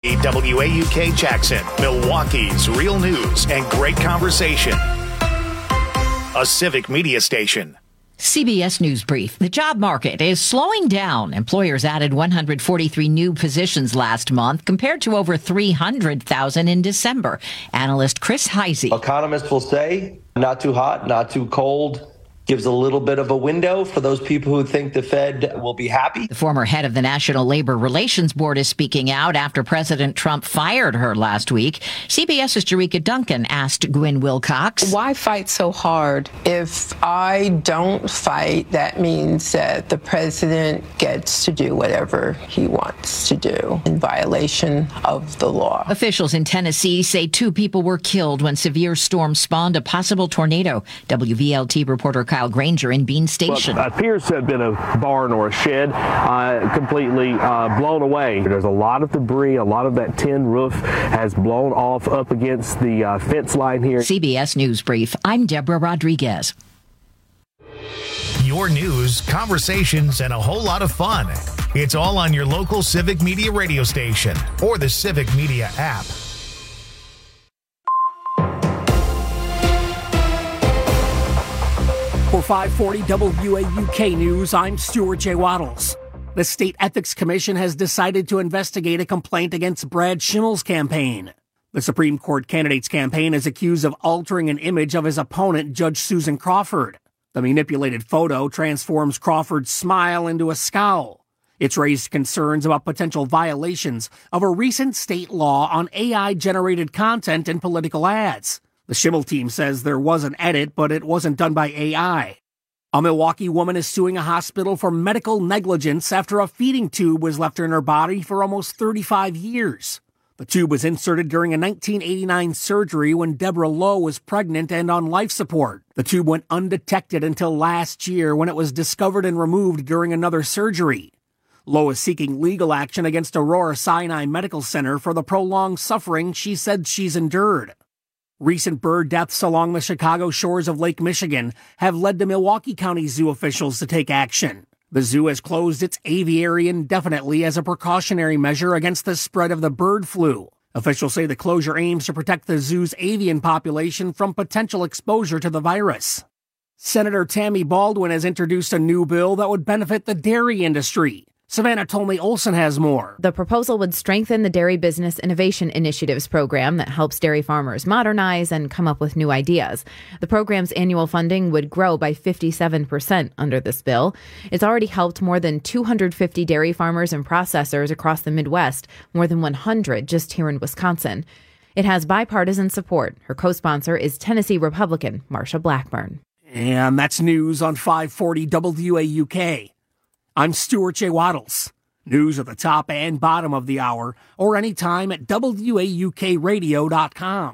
WAUK Jackson, Milwaukee's real news and great conversation. A civic media station. CBS News Brief. The job market is slowing down. Employers added 143 new positions last month compared to over 300,000 in December. Analyst Chris Heisey. Economists will say not too hot, not too cold. Gives a little bit of a window for those people who think the Fed will be happy. The former head of the National Labor Relations Board is speaking out after President Trump fired her last week. CBS's Jerika Duncan asked Gwen Wilcox. Why fight so hard? If I don't fight, that means that the president gets to do whatever he wants to do in violation of the law. Officials in Tennessee say 2 people were killed when severe storm spawned a possible tornado. WVLT reporter Kyle Granger in Bean Station. What appears to have been a barn or a shed completely blown away. There's a lot of debris. A lot of that tin roof has blown off up against the fence line here. CBS News Brief. I'm Deborah Rodriguez. Your news, conversations, and a whole lot of fun. It's all on your local Civic Media radio station or the Civic Media app. For 540 WAUK News, I'm Stuart J. Waddles. The State Ethics Commission has decided to investigate a complaint against Brad Schimmel's campaign. The Supreme Court candidate's campaign is accused of altering an image of his opponent, Judge Susan Crawford. The manipulated photo transforms Crawford's smile into a scowl. It's raised concerns about potential violations of a recent state law on AI-generated content in political ads. The Schimmel team says there was an edit, but it wasn't done by AI. A Milwaukee woman is suing a hospital for medical negligence after a feeding tube was left in her body for almost 35 years. The tube was inserted during a 1989 surgery when Deborah Lowe was pregnant and on life support. The tube went undetected until last year when it was discovered and removed during another surgery. Lowe is seeking legal action against Aurora Sinai Medical Center for the prolonged suffering she said she's endured. Recent bird deaths along the Chicago shores of Lake Michigan have led the Milwaukee County Zoo officials to take action. The zoo has closed its aviary indefinitely as a precautionary measure against the spread of the bird flu. Officials say the closure aims to protect the zoo's avian population from potential exposure to the virus. Senator Tammy Baldwin has introduced a new bill that would benefit the dairy industry. Savannah Tolney Olson has more. The proposal would strengthen the Dairy Business Innovation Initiatives program that helps dairy farmers modernize and come up with new ideas. The program's annual funding would grow by 57% under this bill. It's already helped more than 250 dairy farmers and processors across the Midwest, more than 100 just here in Wisconsin. It has bipartisan support. Her co-sponsor is Tennessee Republican Marsha Blackburn. And that's news on 540 WAUK. I'm Stuart J. Waddles. News at the top and bottom of the hour or anytime at WAUKradio.com.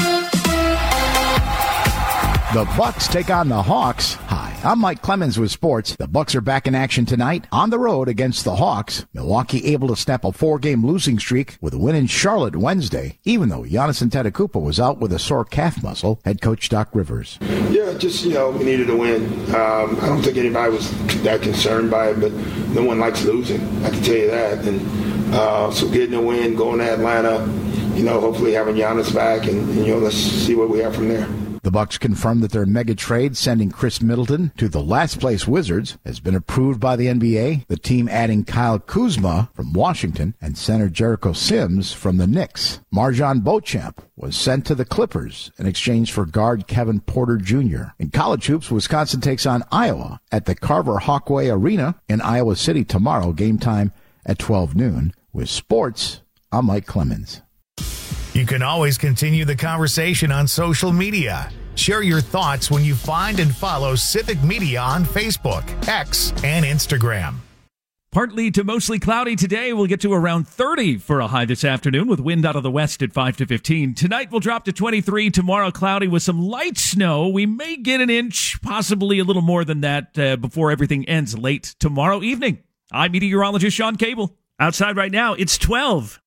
The Bucks take on the Hawks. Hi, I'm Mike Clemens with sports. The Bucks are back in action tonight on the road against the Hawks. Milwaukee able to snap a 4-game losing streak with a win in Charlotte Wednesday, even though Giannis Antetokounmpo was out with a sore calf muscle. Head coach Doc Rivers. Yeah, just, we needed a win. I don't think anybody was that concerned by it, but no one likes losing. I can tell you that. And so getting a win, going to Atlanta, hopefully having Giannis back, and let's see what we have from there. The Bucks confirmed that their mega trade sending Chris Middleton to the last-place Wizards has been approved by the NBA, the team adding Kyle Kuzma from Washington and center Jericho Sims from the Knicks. Marjon Beauchamp was sent to the Clippers in exchange for guard Kevin Porter Jr. In college hoops, Wisconsin takes on Iowa at the Carver Hawkway Arena in Iowa City tomorrow, game time at 12 noon. With sports, I'm Mike Clemens. You can always continue the conversation on social media. Share your thoughts when you find and follow Civic Media on Facebook, X, and Instagram. Partly to mostly cloudy today. We'll get to around 30 for a high this afternoon with wind out of the west at 5 to 15. Tonight we'll drop to 23. Tomorrow cloudy with some light snow. We may get an inch, possibly a little more than that before everything ends late tomorrow evening. I'm meteorologist Sean Cable. Outside right now, it's 12.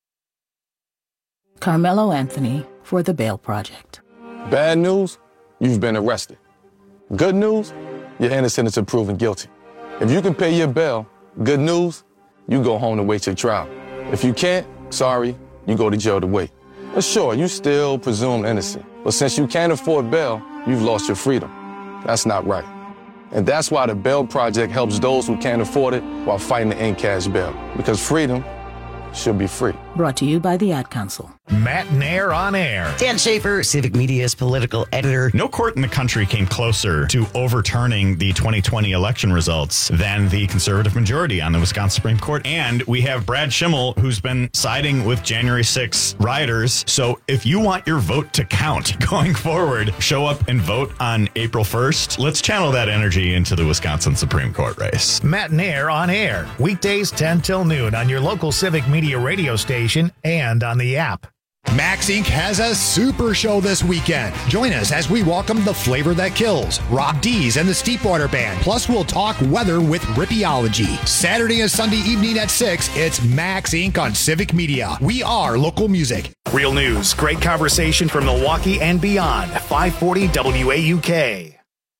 Carmelo Anthony for the Bail Project. Bad news, you've been arrested. Good news, you're innocent until proven guilty. If you can pay your bail, good news, you go home to wait your trial. If you can't, Sorry, you go to jail to wait. But sure, you still presumed innocent. But since you can't afford bail, you've lost your freedom. That's not right. And that's why the Bail Project helps those who can't afford it while fighting to end cash bail. Because freedom should be free. Brought to you by the Ad Council. Matt Nair on air. Dan Schaefer, Civic Media's political editor. No court in the country came closer to overturning the 2020 election results than the conservative majority on the Wisconsin Supreme Court. And we have Brad Schimmel, who's been siding with January 6 rioters. So if you want your vote to count going forward, show up and vote on April 1st. Let's channel that energy into the Wisconsin Supreme Court race. Matt Nair on air. Weekdays 10 till noon on your local Civic Media radio station and on the app. Max Inc. has a super show this weekend. Join us as we welcome the Flavor That Kills, Rob Dees and the Steepwater Band. Plus, we'll talk weather with Rippeology. Saturday and Sunday evening at 6, it's Max Inc. on Civic Media. We are local music. Real news, great conversation from Milwaukee and beyond. 540 WAUK.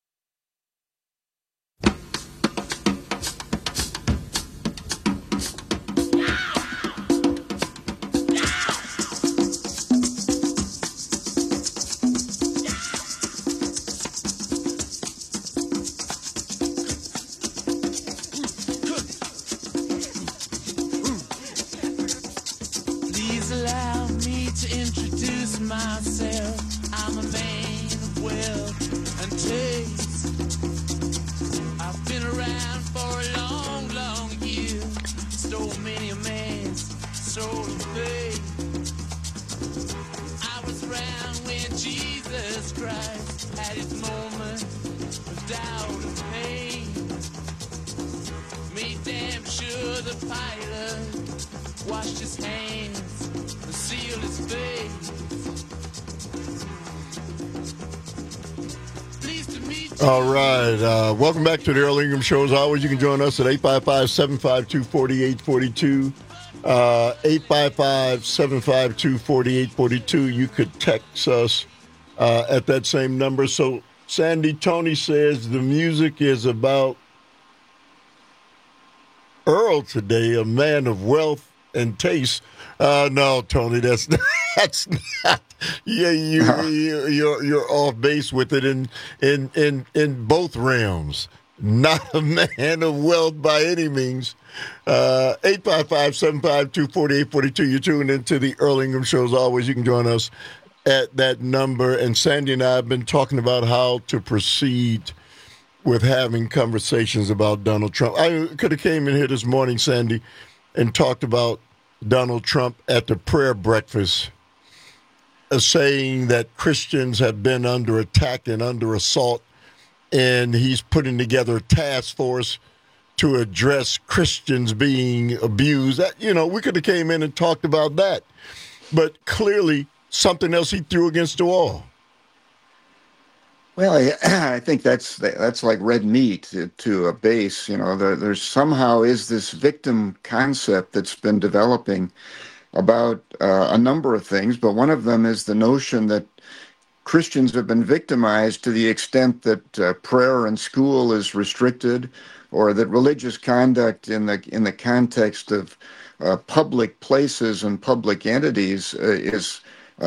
All right. Welcome back to the Earl Ingram Show. As always, you can join us at 855-752-4842. 855-752-4842. You could text us at that same number. So, Sandy, Tony says the music is about Earl today, a man of wealth and taste. No, Tony, that's not. Yeah, you're off base with it in both realms. Not a man of wealth by any means. 855-752-4842. You're tuned into the Earl Ingram Show. As always, you can join us at that number. And Sandy and I have been talking about how to proceed with having conversations about Donald Trump. I could have came in here this morning, Sandy, and talked about Donald Trump at the prayer breakfast, saying that Christians have been under attack and under assault, and he's putting together a task force to address Christians being abused. We could have came in and talked about that, but clearly something else he threw against the wall. Well, I think that's like red meat to a base. There's somehow is this victim concept that's been developing about a number of things, but one of them is the notion that Christians have been victimized to the extent that prayer in school is restricted, or that religious conduct in the context of public places and public entities is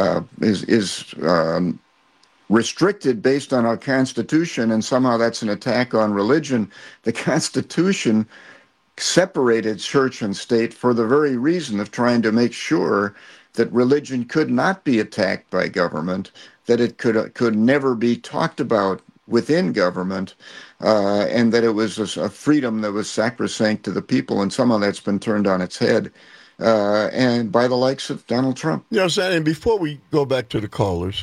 restricted based on our Constitution, and somehow that's an attack on religion. The Constitution separated church and state for the very reason of trying to make sure that religion could not be attacked by government, that it could never be talked about within government, and that it was a freedom that was sacrosanct to the people, and somehow that's been turned on its head, and by the likes of Donald Trump. And before we go back to the callers,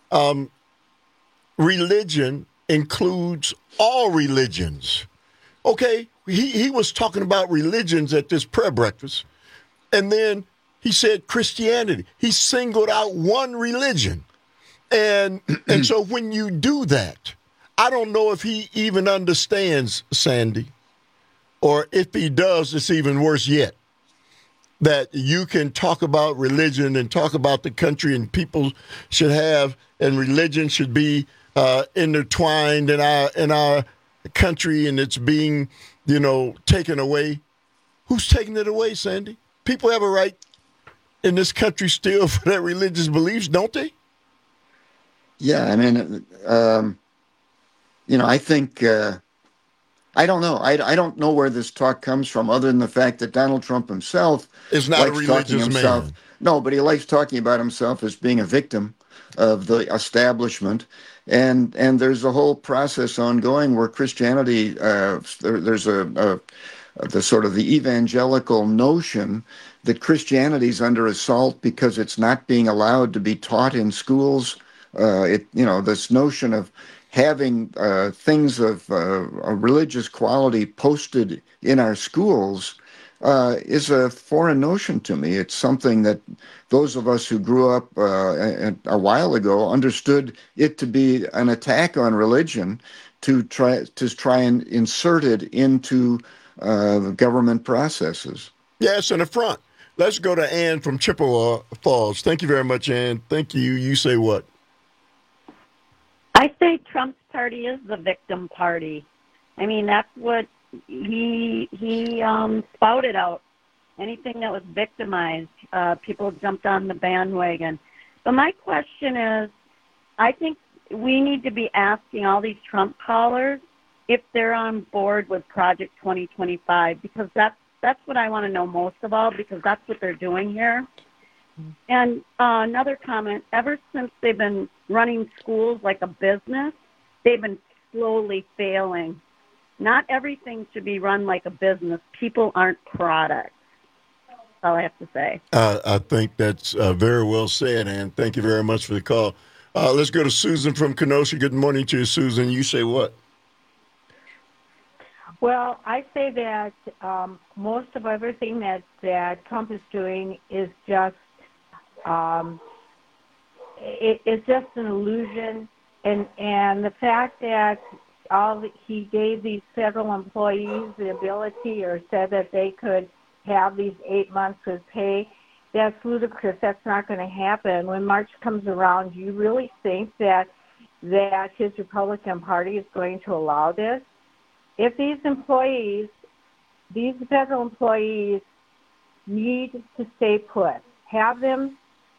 religion includes all religions. Okay, he was talking about religions at this prayer breakfast, and then he said Christianity. He singled out one religion. And so when you do that, I don't know if he even understands, Sandy, or if he does, it's even worse yet, that you can talk about religion and talk about the country, and people should have, and religion should be intertwined in our country, and it's being, taken away. Who's taking it away, Sandy? People have a right in this country still for their religious beliefs, don't they? Yeah, I mean, I think, I don't know. I don't know where this talk comes from other than the fact that Donald Trump himself is not a religious man. No, but he likes talking about himself as being a victim of the establishment. And there's a whole process ongoing where Christianity, there's the sort of the evangelical notion that Christianity is under assault because it's not being allowed to be taught in schools. This notion of having things of a religious quality posted in our schools is a foreign notion to me. It's something that those of us who grew up a while ago understood it to be an attack on religion to try and insert it into government processes. Yes, an affront. Let's go to Ann from Chippewa Falls. Thank you very much, Ann. Thank you. You say what? I say Trump's party is the victim party. I mean, that's what he spouted out. Anything that was victimized, people jumped on the bandwagon. But my question is, I think we need to be asking all these Trump callers if they're on board with Project 2025, because that's what I want to know most of all, because that's what they're doing here. And another comment, ever since they've been running schools like a business, they've been slowly failing. Not everything should be run like a business. People aren't products. That's all I have to say. I think that's very well said, Ann. Thank you very much for the call. Let's go to Susan from Kenosha. Good morning to you, Susan. You say what? Well, I say that most of everything that Trump is doing is just it's just an illusion, and the fact that he gave these federal employees the ability, or said that they could have these 8 months with pay, that's ludicrous. That's not going to happen. When March comes around, do you really think that his Republican Party is going to allow this? If these employees, these federal employees, need to stay put, have them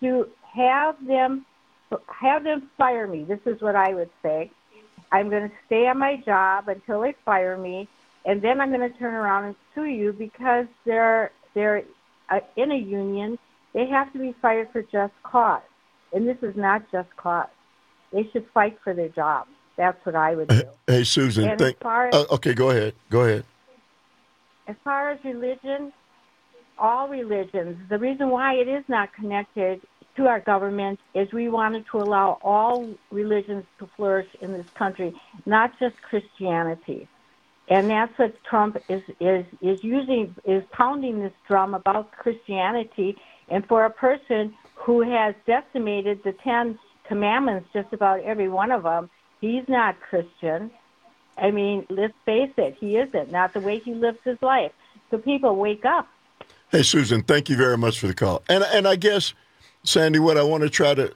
fire me. This is what I would say. I'm going to stay on my job until they fire me, and then I'm going to turn around and sue you because they're in a union. They have to be fired for just cause, and this is not just cause. They should fight for their job. That's what I would do. Hey, Susan. Okay, go ahead. As far as religion, all religions, the reason why it is not connected to our government is we wanted to allow all religions to flourish in this country, not just Christianity. And that's what Trump is using, is pounding this drum about Christianity. And for a person who has decimated the 10 Commandments, just about every one of them, he's not Christian. I mean, let's face it, he isn't. Not the way he lives his life. So people, wake up. Hey, Susan, thank you very much for the call. And I guess, Sandy, what I want to try to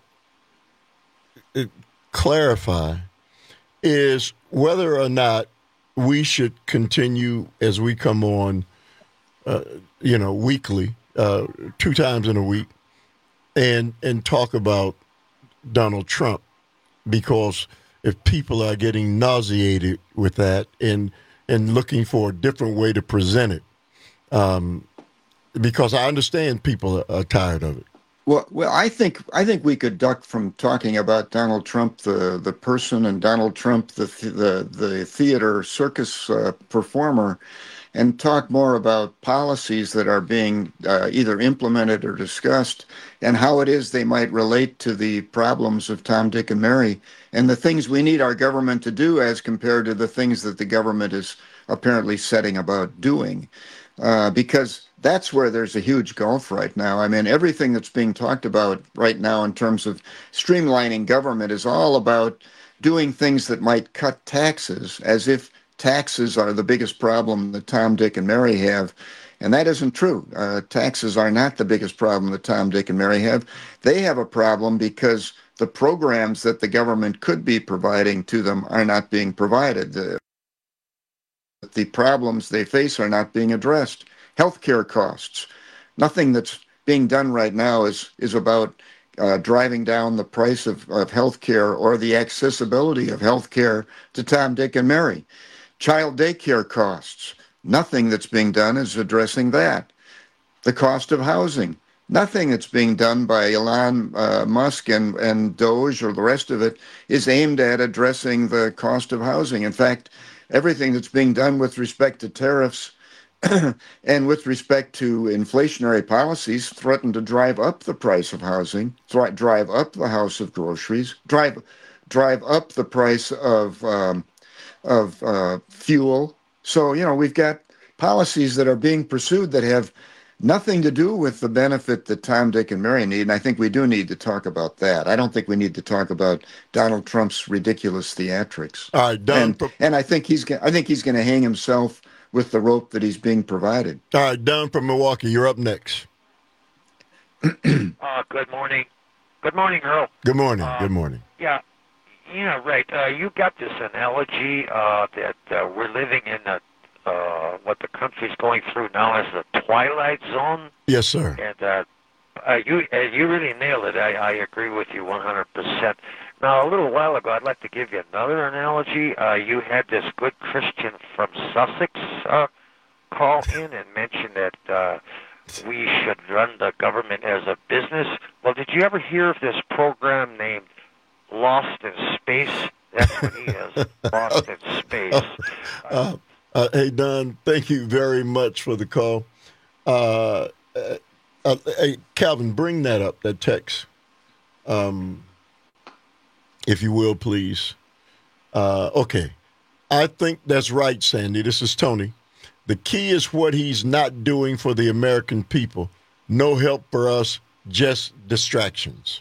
clarify is whether or not we should continue as we come on, weekly, 2 times in a week, and talk about Donald Trump, because if people are getting nauseated with that and looking for a different way to present it, because I understand people are tired of it. Well, I think we could duck from talking about Donald Trump, the person, and Donald Trump, the theater circus performer, and talk more about policies that are being either implemented or discussed, and how it is they might relate to the problems of Tom, Dick, and Mary, and the things we need our government to do as compared to the things that the government is apparently setting about doing. Because that's where there's a huge gulf right now. I mean, everything that's being talked about right now in terms of streamlining government is all about doing things that might cut taxes, as if taxes are the biggest problem that Tom, Dick, and Mary have. And that isn't true. Taxes are not the biggest problem that Tom, Dick, and Mary have. They have a problem because the programs that the government could be providing to them are not being provided. The problems they face are not being addressed. Healthcare costs, nothing that's being done right now is about driving down the price of health care or the accessibility of health care to Tom, Dick, and Mary. Child daycare costs. Nothing that's being done is addressing that. The cost of housing. Nothing that's being done by Elon Musk and Doge or the rest of it is aimed at addressing the cost of housing. In fact, everything that's being done with respect to tariffs and with respect to inflationary policies threaten to drive up the price of housing, drive up the house of groceries, drive up the price of fuel. So, we've got policies that are being pursued that have nothing to do with the benefit that Tom, Dick, and Mary need, and I think we do need to talk about that. I don't think we need to talk about Donald Trump's ridiculous theatrics. All right, Don. And I think he's going to hang himself with the rope that he's being provided. All right, Don from Milwaukee, you're up next. Good morning. Good morning, Earl. Good morning. Good morning. Yeah, right. You got this analogy that we're living in what the country's going through now is the twilight zone. Yes, sir. And you really nailed it. I agree with you 100%. Now, a little while ago, I'd like to give you another analogy. You had this good Christian from Sussex call in and mention that we should run the government as a business. Well, did you ever hear of this program named Lost in Space? That's what he is, Lost in Space. Hey, Don, thank you very much for the call. Hey, Calvin, bring that up, that text. If you will, please. Okay. I think that's right, Sandy. This is Tony. The key is what he's not doing for the American people. No help for us, just distractions.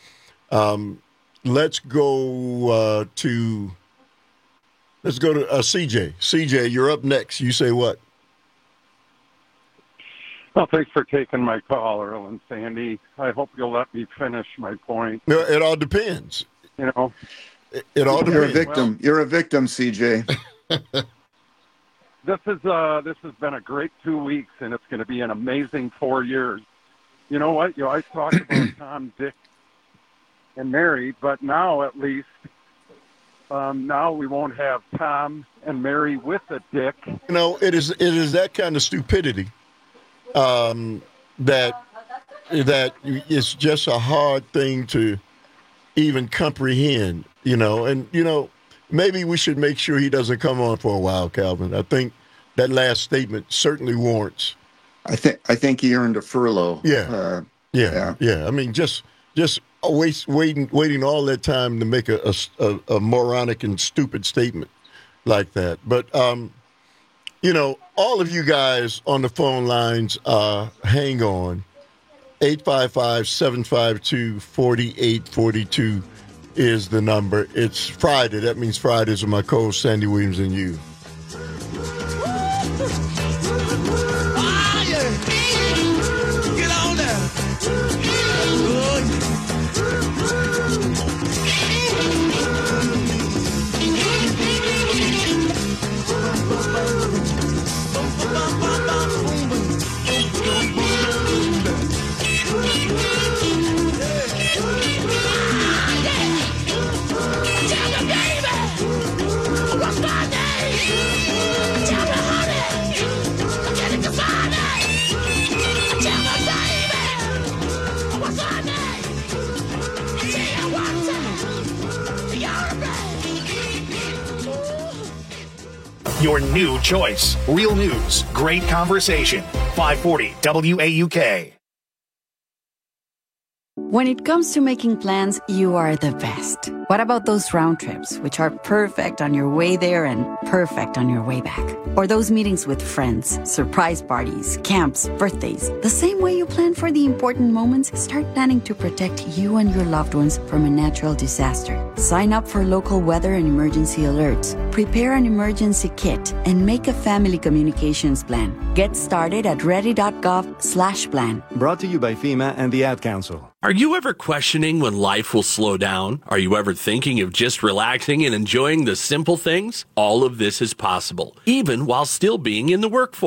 Let's go to CJ. CJ, you're up next. You say what? Well, thanks for taking my call, Earl and Sandy. I hope you'll let me finish my point. No, it all depends. It all You're depends. a victim. You're a victim, CJ. This has been a great 2 weeks, and it's going to be an amazing 4 years. You know what? You always talk about Tom, Dick, and Mary, but now at least, now we won't have Tom and Mary with a Dick. It is that kind of stupidity that it's just a hard thing to even comprehend, and maybe we should make sure he doesn't come on for a while, Calvin. I think that last statement certainly warrants. I think he earned a furlough. Yeah. I mean, just waiting all that time to make a moronic and stupid statement like that. But all of you guys on the phone lines, hang on. 855-752-4842 is the number. It's Friday. That means Fridays with my co-host Sandy Williams and you. Get on there. Your new choice. Real news. Great conversation. 540 WAUK. When it comes to making plans, you are the best. What about those round trips, which are perfect on your way there and perfect on your way back? Or those meetings with friends, surprise parties, camps, birthdays. The same way you plan for the important moments, start planning to protect you and your loved ones from a natural disaster. Sign up for local weather and emergency alerts. Prepare an emergency kit and make a family communications plan. Get started at ready.gov/plan. Brought to you by FEMA and the Ad Council. Are you ever questioning when life will slow down? Are you ever thinking of just relaxing and enjoying the simple things? All of this is possible, even while still being in the workforce.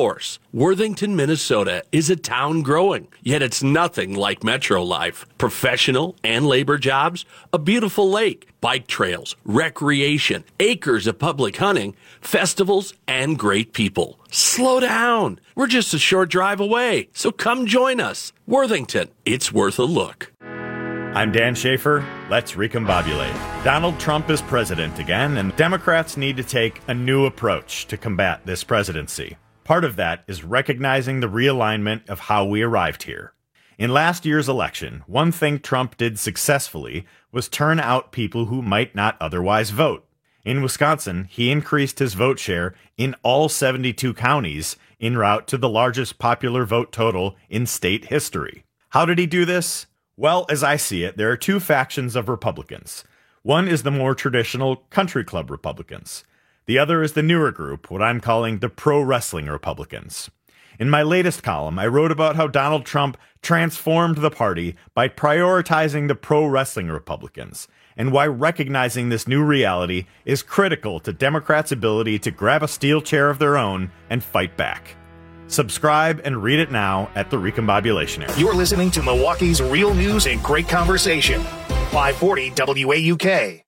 Worthington, Minnesota is a town growing, yet it's nothing like metro life. Professional and labor jobs, a beautiful lake, bike trails, recreation, acres of public hunting, festivals, and great people. Slow down. We're just a short drive away, so come join us. Worthington, it's worth a look. I'm Dan Schaefer. Let's recombobulate. Donald Trump is president again, and Democrats need to take a new approach to combat this presidency. Part of that is recognizing the realignment of how we arrived here. In last year's election, one thing Trump did successfully was turn out people who might not otherwise vote. In Wisconsin, he increased his vote share in all 72 counties en route to the largest popular vote total in state history. How did he do this? Well, as I see it, there are two factions of Republicans. One is the more traditional country club Republicans. The other is the newer group, what I'm calling the pro-wrestling Republicans. In my latest column, I wrote about how Donald Trump transformed the party by prioritizing the pro-wrestling Republicans, and why recognizing this new reality is critical to Democrats' ability to grab a steel chair of their own and fight back. Subscribe and read it now at the Recombobulation Era. You're listening to Milwaukee's real news and great conversation. 540 WAUK.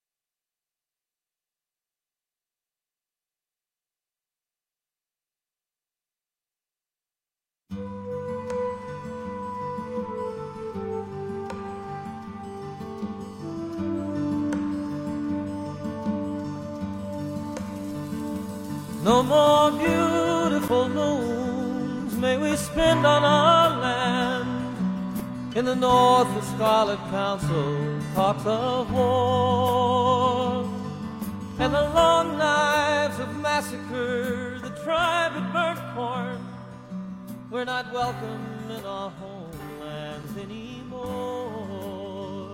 No more beautiful moons may we spend on our land. In the north the Scarlet Council talks of war, and the long knives of massacre, the tribe that burnt corn. We're not welcome in our homelands anymore.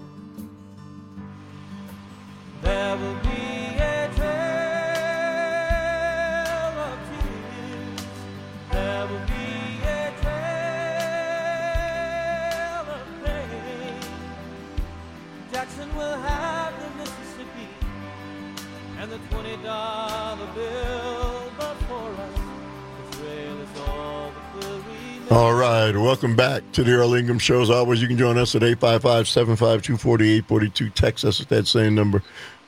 There will be a trail. There will be a trail of pain. Jackson will have the Mississippi and the $20 bill, but for us, the trail is all that will remain. All right, welcome back to the Earl Ingham Show. As always, you can join us at 855-752-4842. Text us at that same number.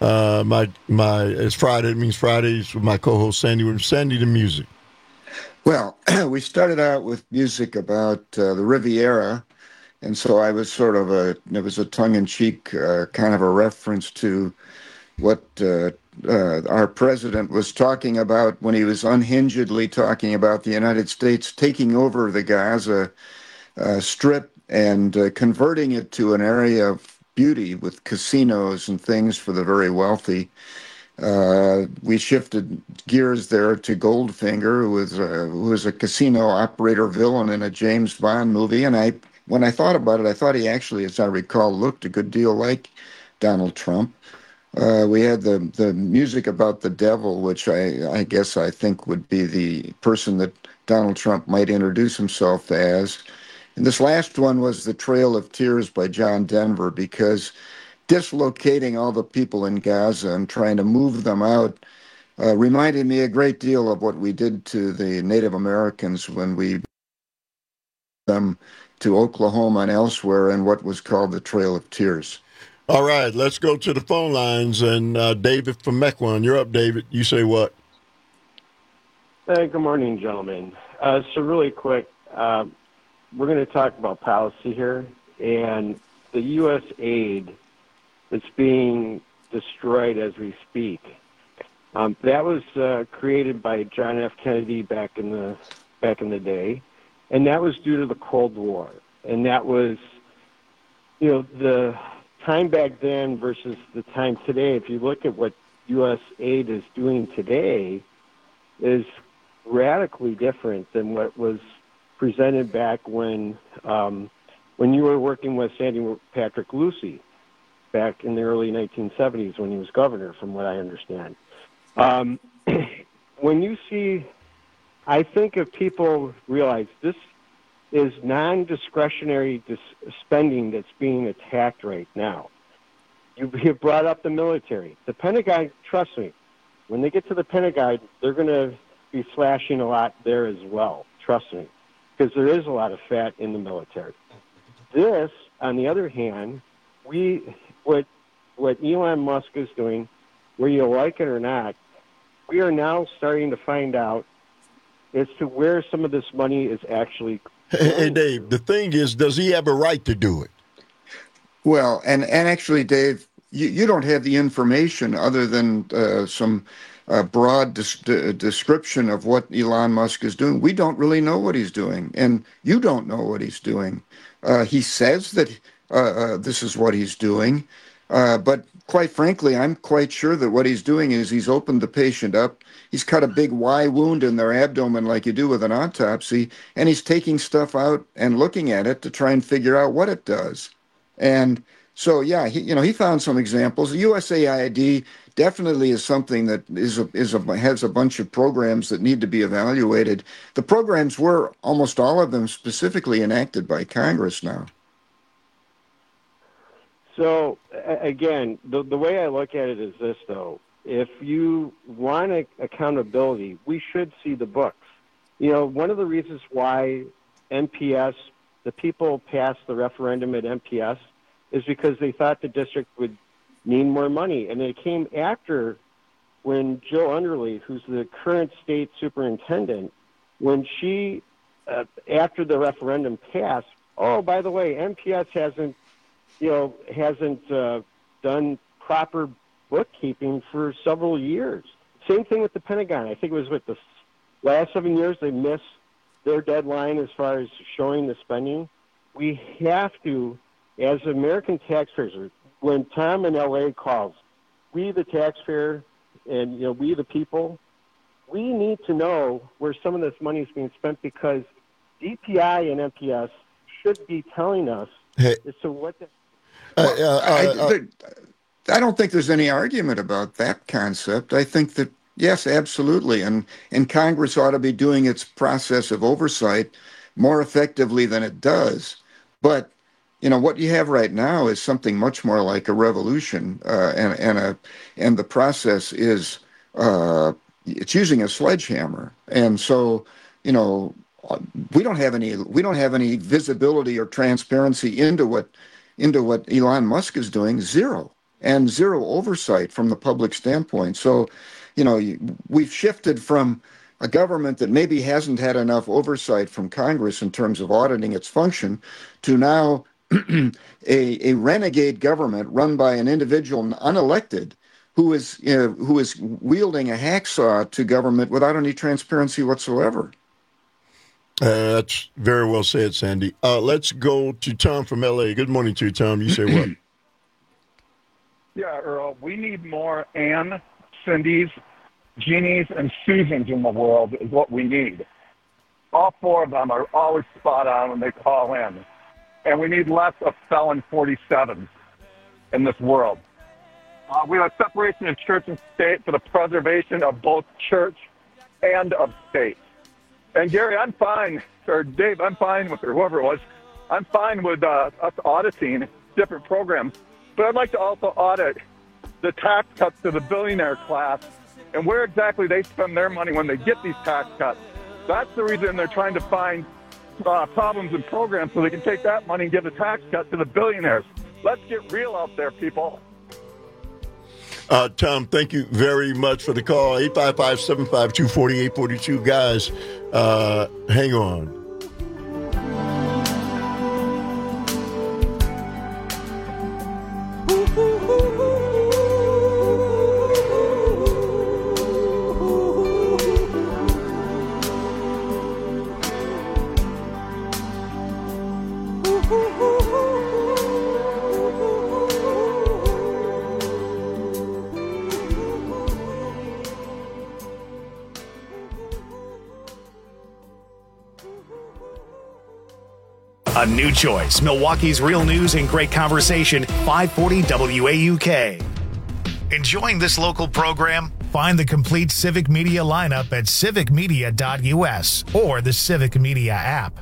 It's Friday. It means Fridays with my co-host Sandy. With Sandy, the music. Well, we started out with music about the Riviera, and so I was it was a tongue-in-cheek kind of a reference to what our president was talking about when he was unhingedly talking about the United States taking over the Gaza Strip and converting it to an area of beauty with casinos and things for the very wealthy. We shifted gears there to Goldfinger, who was a casino operator villain in a James Bond movie. And when I thought about it, I thought he actually, as I recall, looked a good deal like Donald Trump. We had the music about the devil, which I guess I think would be the person that Donald Trump might introduce himself as. And this last one was The Trail of Tears by John Denver, because dislocating all the people in Gaza and trying to move them out reminded me a great deal of what we did to the Native Americans when we them to Oklahoma and elsewhere in what was called the Trail of Tears. All right, let's go to the phone lines. And David from Mequon, you're up, David. You say what? Good morning, gentlemen. So really quick, we're going to talk about policy here, and the U.S. aid that's being destroyed as we speak. That was created by John F. Kennedy back in the day, and that was due to the Cold War. And that was, the time back then versus the time today. If you look at what U.S. aid is doing today, is radically different than what was presented back when you were working with Sandy Patrick Lucy back in the early 1970s when he was governor, from what I understand. When you see, I think if people realize this is non-discretionary spending that's being attacked right now. You brought up the military. The Pentagon, trust me, when they get to the Pentagon, they're going to be slashing a lot there as well. Trust me, because there is a lot of fat in the military. This, on the other hand, what Elon Musk is doing, whether you like it or not, we are now starting to find out as to where some of this money is actually. Hey, Dave, the thing is, does he have a right to do it? Well, and actually, Dave, you don't have the information other than some broad description of what Elon Musk is doing. We don't really know what he's doing, and you don't know what he's doing. He says that this is what he's doing, but quite frankly, I'm quite sure that what he's doing is he's opened the patient up. He's cut a big Y wound in their abdomen like you do with an autopsy, and he's taking stuff out and looking at it to try and figure out what it does. And so, yeah, he found some examples. The USAID definitely is something that has a bunch of programs that need to be evaluated. The programs were, almost all of them, specifically enacted by Congress now. So, again, the way I look at it is this, though. If you want accountability, we should see the books. One of the reasons why MPS, the people passed the referendum at MPS, is because they thought the district would need more money. And it came after when Jill Underly, who's the current state superintendent, when she, after the referendum passed, oh, by the way, MPS hasn't done proper bookkeeping for several years. Same thing with the Pentagon. I think it was with the last 7 years they missed their deadline as far as showing the spending. We have to, as American taxpayers, when Tom in L.A. calls, we the taxpayer and we the people, we need to know where some of this money is being spent, because DPI and MPS should be telling us as to what the... I don't think there's any argument about that concept. I think that, yes, absolutely. And Congress ought to be doing its process of oversight more effectively than it does. But, what you have right now is something much more like a revolution. And the process is, it's using a sledgehammer. And so, we don't have any visibility or transparency into what Elon Musk is doing. Zero oversight from the public standpoint. So, we've shifted from a government that maybe hasn't had enough oversight from Congress in terms of auditing its function to now a renegade government run by an individual unelected who is wielding a hacksaw to government without any transparency whatsoever. That's very well said, Sandy. Let's go to Tom from L.A. Good morning to you, Tom. You say what? Yeah, Earl, we need more Ann, Cindy's, Jeannies, and Susans in the world is what we need. All four of them are always spot on when they call in. And we need less of felon 47s in this world. We have separation of church and state for the preservation of both church and of state. And Gary, I'm fine, or Dave, I'm fine with, or whoever it was, I'm fine with us auditing different programs. But I'd like to also audit the tax cuts to the billionaire class and where exactly they spend their money when they get these tax cuts. That's the reason they're trying to find problems in programs so they can take that money and give a tax cut to the billionaires. Let's get real out there, people. Tom, thank you very much for the call. 855-752-4842. Guys, hang on. A new choice. Milwaukee's real news and great conversation. 540 WAUK. Enjoying this local program? Find the complete Civic Media lineup at civicmedia.us or the Civic Media app.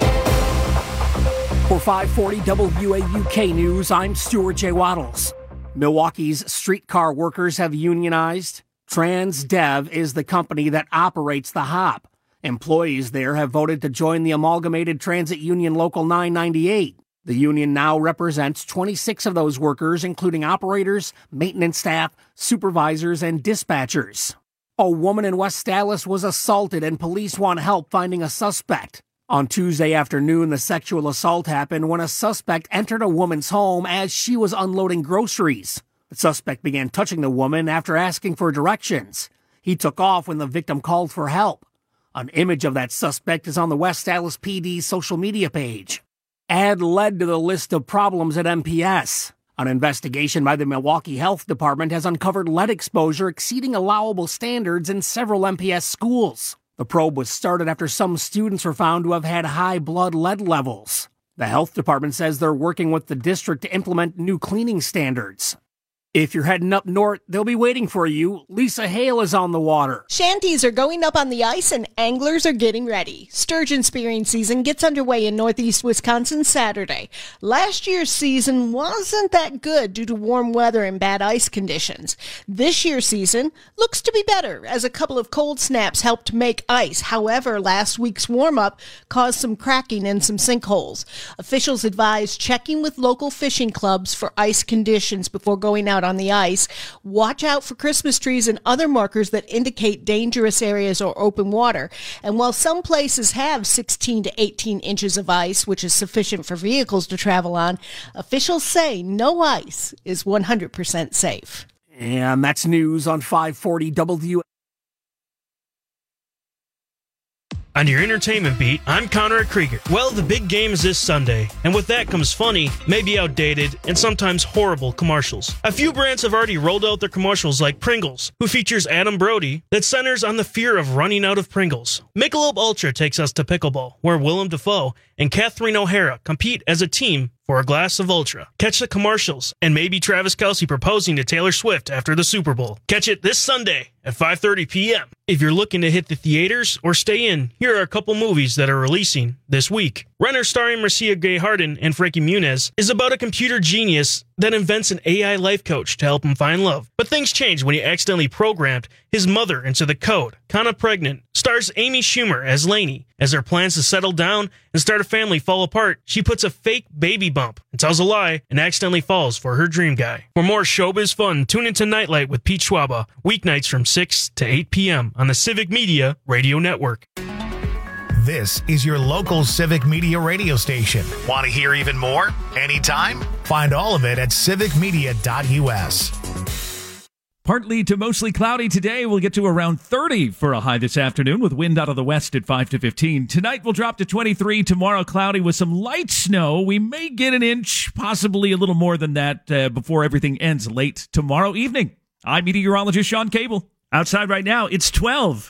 For 540 WAUK News, I'm Stuart J. Waddles. Milwaukee's streetcar workers have unionized. TransDev is the company that operates the hop. Employees there have voted to join the Amalgamated Transit Union Local 998. The union now represents 26 of those workers, including operators, maintenance staff, supervisors, and dispatchers. A woman in West Dallas was assaulted and police want help finding a suspect. On Tuesday afternoon, the sexual assault happened when a suspect entered a woman's home as she was unloading groceries. The suspect began touching the woman after asking for directions. He took off when the victim called for help. An image of that suspect is on the West Dallas PD's social media page. Add lead to the list of problems at MPS. An investigation by the Milwaukee Health Department has uncovered lead exposure exceeding allowable standards in several MPS schools. The probe was started after some students were found to have had high blood lead levels. The health department says they're working with the district to implement new cleaning standards. If you're heading up north, they'll be waiting for you. Lisa Hale is on the water. Shanties are going up on the ice and anglers are getting ready. Sturgeon spearing season gets underway in northeast Wisconsin Saturday. Last year's season wasn't that good due to warm weather and bad ice conditions. This year's season looks to be better as a couple of cold snaps helped make ice. However, last week's warm-up caused some cracking and some sinkholes. Officials advise checking with local fishing clubs for ice conditions before going out on the ice. Watch out for Christmas trees and other markers that indicate dangerous areas or open water. And while some places have 16 to 18 inches of ice, which is sufficient for vehicles to travel on, officials say no ice is 100% safe. And that's news on 540 W. On your entertainment beat, I'm Conrad Krieger. Well, the big game is this Sunday, and with that comes funny, maybe outdated, and sometimes horrible commercials. A few brands have already rolled out their commercials like Pringles, who features Adam Brody, that centers on the fear of running out of Pringles. Michelob Ultra takes us to pickleball, where Willem Dafoe and Catherine O'Hara compete as a team for a glass of Ultra. Catch the commercials, and maybe Travis Kelce proposing to Taylor Swift after the Super Bowl. Catch it this Sunday at 5:30 p.m. If you're looking to hit the theaters or stay in, here are a couple movies that are releasing this week. Renner, starring Marcia Gay Harden and Frankie Muniz, is about a computer genius that invents an AI life coach to help him find love. But things change when he accidentally programmed his mother into the code. Kinda Pregnant stars Amy Schumer as Lainey. As her plans to settle down and start a family fall apart, she puts a fake baby bump and tells a lie and accidentally falls for her dream guy. For more showbiz fun, tune into Nightlight with Pete Schwaba, weeknights from 6 to 8 p.m. on the Civic Media Radio Network. This is your local Civic Media radio station. Want to hear even more? Anytime? Find all of it at civicmedia.us. Partly to mostly cloudy today. We'll get to around 30 for a high this afternoon with wind out of the west at 5 to 15. Tonight we'll drop to 23. Tomorrow cloudy with some light snow. We may get an inch, possibly a little more than that before everything ends late tomorrow evening. I'm meteorologist Sean Cable. Outside right now, it's 12.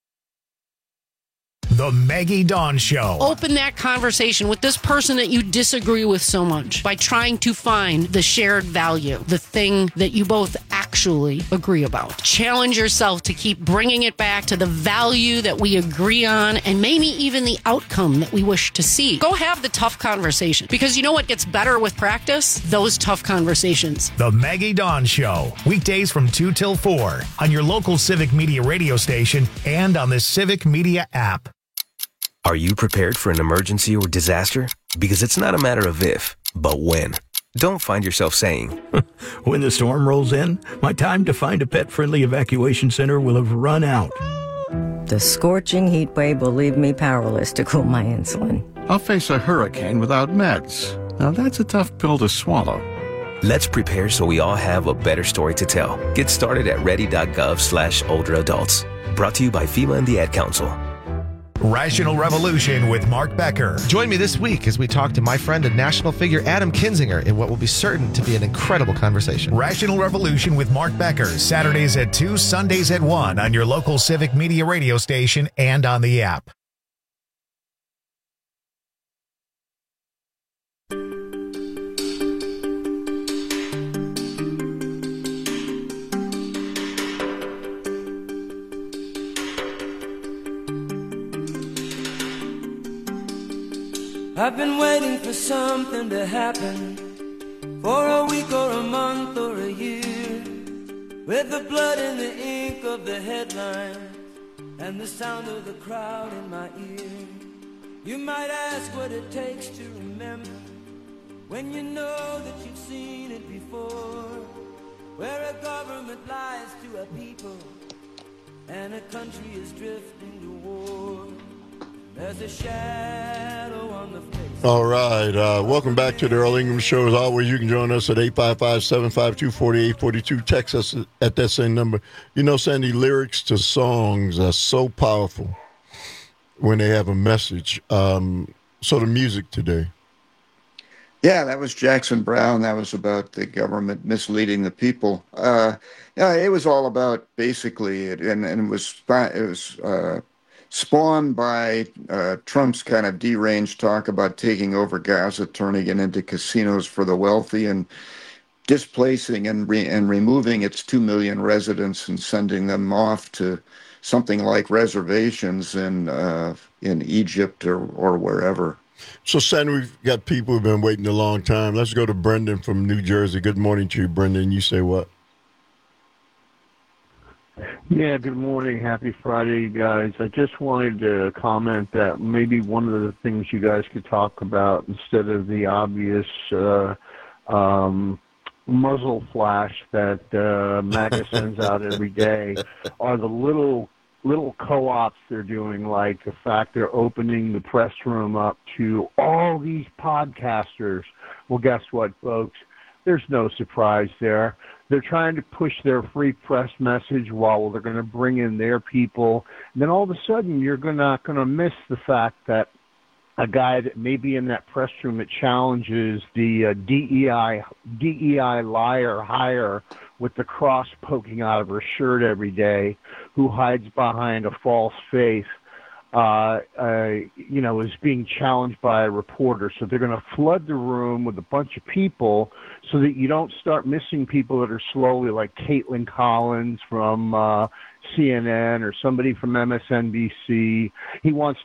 The Maggie Dawn Show. Open that conversation with this person that you disagree with so much by trying to find the shared value, the thing that you both actually agree about. Challenge yourself to keep bringing it back to the value that we agree on and maybe even the outcome that we wish to see. Go have the tough conversation, because you know what gets better with practice? Those tough conversations. The Maggie Dawn Show. Weekdays from 2 till 4 on your local Civic Media radio station and on the Civic Media app. Are you prepared for an emergency or disaster? Because it's not a matter of if, but when. Don't find yourself saying, when the storm rolls in, my time to find a pet-friendly evacuation center will have run out. The scorching heat wave will leave me powerless to cool my insulin. I'll face a hurricane without meds. Now that's a tough pill to swallow. Let's prepare so we all have a better story to tell. Get started at ready.gov/older adults. Brought to you by FEMA and the Ad Council. Rational Revolution with Mark Becker. Join me this week as we talk to my friend and national figure Adam Kinzinger in what will be certain to be an incredible conversation. Rational Revolution with Mark Becker, Saturdays at 2, Sundays at 1 on your local Civic Media radio station and on the app. I've been waiting for something to happen for a week or a month or a year, with the blood and the ink of the headlines and the sound of the crowd in my ear. You might ask what it takes to remember when you know that you've seen it before, where a government lies to a people and a country is drifting to war. There's a shadow on the face. All right. Welcome back to the Earl Ingham Show. As always, you can join us at 855-752-4842. Text us at that same number. You know, Sandy, lyrics to songs are so powerful when they have a message. So the music today. Yeah, that was Jackson Browne. That was about the government misleading the people. Yeah, it was all about basically, and it was spawned by Trump's kind of deranged talk about taking over Gaza, turning it into casinos for the wealthy, and displacing and removing its 2 million residents and sending them off to something like reservations in Egypt or wherever. So, Sandy, we've got people who've been waiting a long time. Let's go to Brendan from New Jersey. Good morning to you, Brendan. You say what? Yeah, good morning. Happy Friday, guys. I just wanted to comment that maybe one of the things you guys could talk about instead of the obvious muzzle flash that MAGA sends out every day are the little co-ops they're doing, like the fact they're opening the press room up to all these podcasters. Well, guess what, folks? There's no surprise there. They're trying to push their free press message while they're going to bring in their people. And then all of a sudden, you're not going to miss the fact that a guy that may be in that press room that challenges the DEI liar hire with the cross poking out of her shirt every day, who hides behind a false face, is being challenged by a reporter. So they're going to flood the room with a bunch of people so that you don't start missing people that are slowly, like Caitlin Collins from CNN or somebody from MSNBC. He wants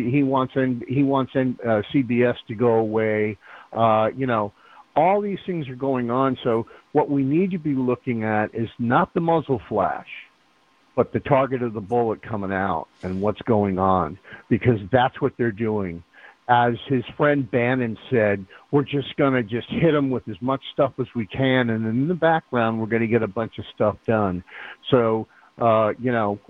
CBS to go away. All these things are going on. So what we need to be looking at is not the muzzle flash, but the target of the bullet coming out and what's going on, because that's what they're doing. As his friend Bannon said, we're just going to just hit them with as much stuff as we can, and in the background, we're going to get a bunch of stuff done. So, I'm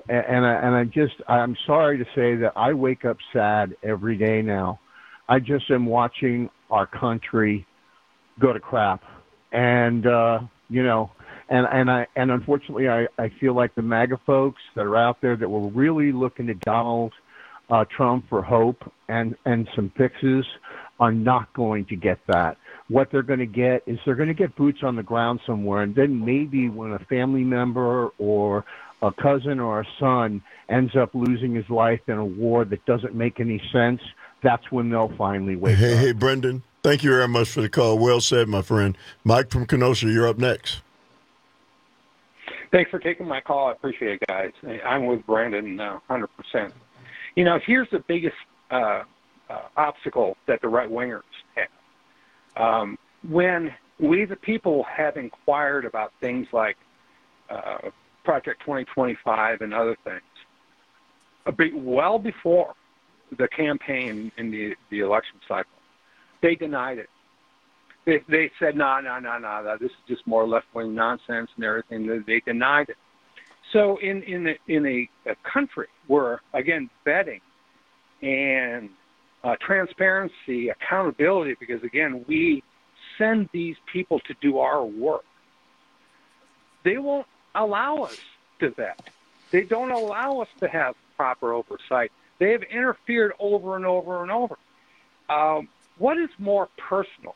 sorry to say that I wake up sad every day now. I just am watching our country go to crap, and unfortunately, I feel like the MAGA folks that are out there that were really looking to Donald Trump for hope and some fixes are not going to get that. What they're going to get is they're going to get boots on the ground somewhere, and then maybe when a family member or a cousin or a son ends up losing his life in a war that doesn't make any sense, that's when they'll finally wake up. Hey, Brendan, thank you very much for the call. Well said, my friend. Mike from Kenosha, you're up next. Thanks for taking my call. I appreciate it, guys. I'm with Brandon 100%. Here's the biggest obstacle that the right-wingers have. When we, the people, have inquired about things like Project 2025 and other things, well before the campaign in the election cycle, they denied it. They said, no, this is just more left-wing nonsense and everything. They denied it. So in a country where, again, vetting and transparency, accountability, because, again, we send these people to do our work, they won't allow us to vet. They don't allow us to have proper oversight. They have interfered over and over and over. What is more personal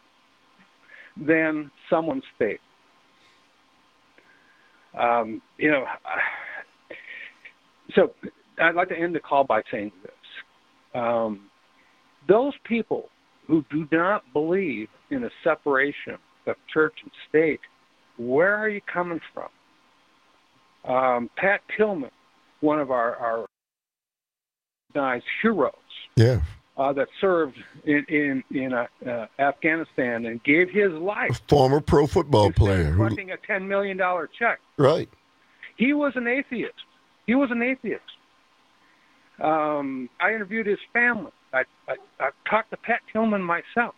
than someone's faith? So I'd like to end the call by saying this. Those people who do not believe in a separation of church and state, where are you coming from? Pat Tillman, one of our recognized heroes, that served in Afghanistan and gave his life. A former pro football player. Collecting a $10 million check. Right. He was an atheist. I interviewed his family. I talked to Pat Tillman myself.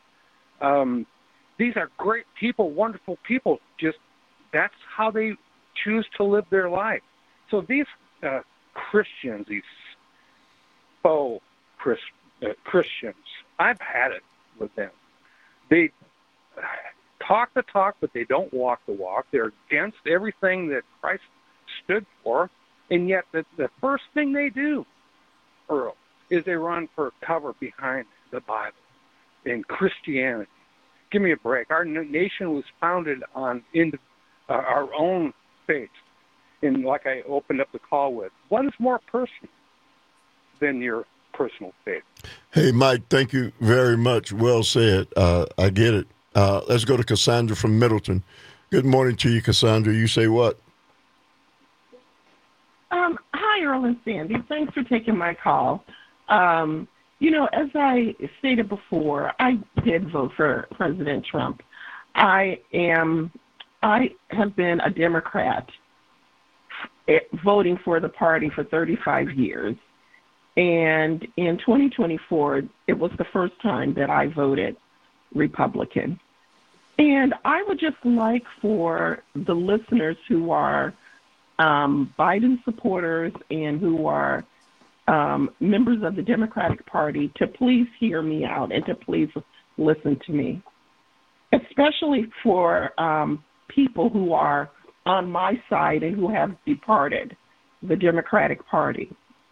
These are great people, wonderful people. Just that's how they choose to live their life. So these Christians, these faux Christians, I've had it with them. They talk the talk, but they don't walk the walk. They're against everything that Christ stood for, and yet the first thing they do, Earl, is they run for cover behind the Bible and Christianity. Give me a break. Our nation was founded on our own faith. And like I opened up the call with, what is more personal than your personal faith? Hey, Mike, thank you very much. Well said. I get it. Let's go to Cassandra from Middleton. Good morning to you, Cassandra. You say what? Hi, Earl and Sandy. Thanks for taking my call. As I stated before, I did vote for President Trump. I have been a Democrat voting for the party for 35 years. And in 2024, it was the first time that I voted Republican. And I would just like for the listeners who are Biden supporters and who are members of the Democratic Party to please hear me out and to please listen to me, especially for people who are on my side and who have departed the Democratic Party.